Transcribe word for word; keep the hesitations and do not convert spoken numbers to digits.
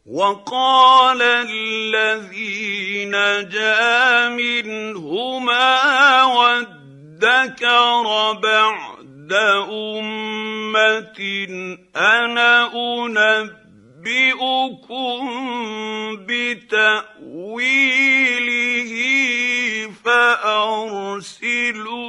وقال الذي نجا منهما وادكر بعد أمة أنا أنبئكم بتأويله فأرسلون.